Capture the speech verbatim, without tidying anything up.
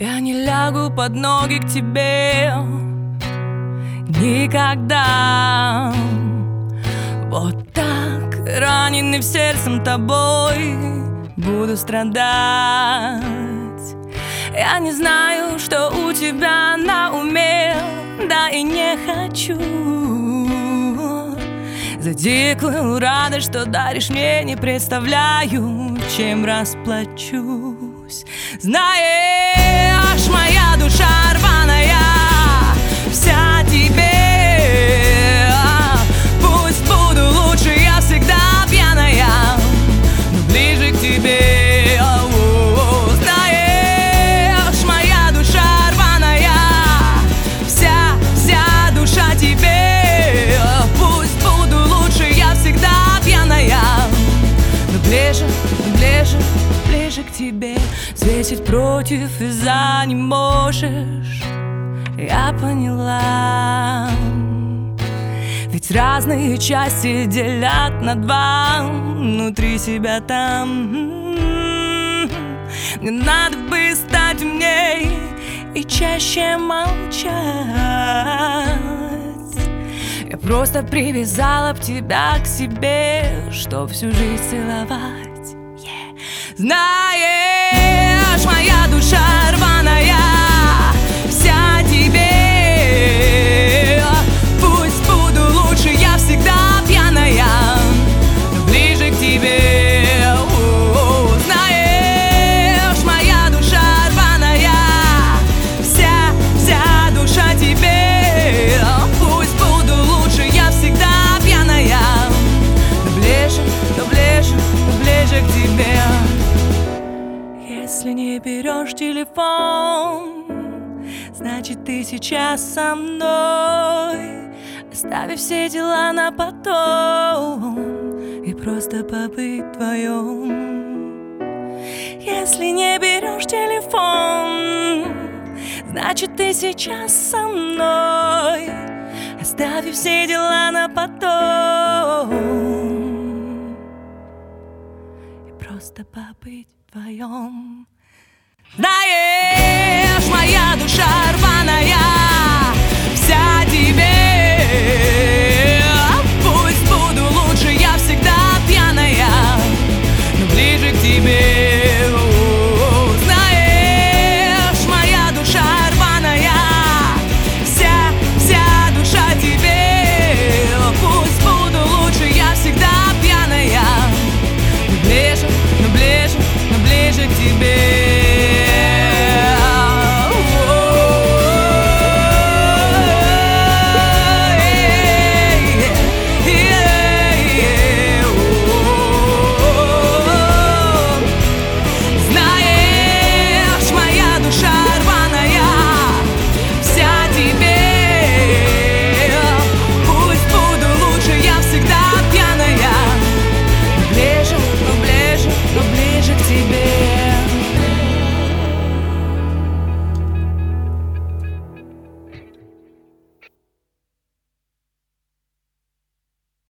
Я не лягу под ноги к тебе никогда. Вот так, раненый в сердцем тобой, буду страдать. Я не знаю, что у тебя на уме, да и не хочу. За дикую радость, что даришь мне, не представляю, чем расплачусь. Знаешь, моя душа рваная, вся тебе. Пусть буду лучше, я всегда пьяная, но ближе к тебе. Знаешь, моя душа рваная, вся, вся душа тебе. Пусть буду лучше, я всегда пьяная, но ближе, ближе, ближе к тебе. Взвесить против и за не можешь, я поняла. Ведь разные части делят на два, внутри себя там. Мне надо бы стать умней и чаще молчать. Я просто привязала б тебя к себе, чтоб всю жизнь целовать. Yeah. Знаешь, моя душа рваная, вся тебе. Пусть буду лучше, я всегда пьяная, но ближе к тебе. Знаешь, моя душа рваная, вся, вся душа тебе. Пусть буду лучше, я всегда пьяная, но ближе, но ближе, но ближе к тебе. Если не берешь телефон, значит, ты сейчас со мной. Оставив все дела на потом и просто побыть вдвоем. Если не берешь телефон, значит, ты сейчас со мной. Оставив все дела на потом и просто побыть вдвоем. Знаешь,